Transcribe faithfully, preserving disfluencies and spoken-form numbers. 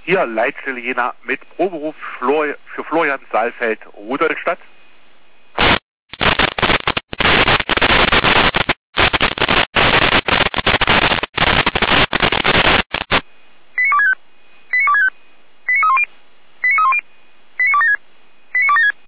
Hier Leitstelle Jena mit Proberuf Flor für Florian Saalfeld, Rudolstadt.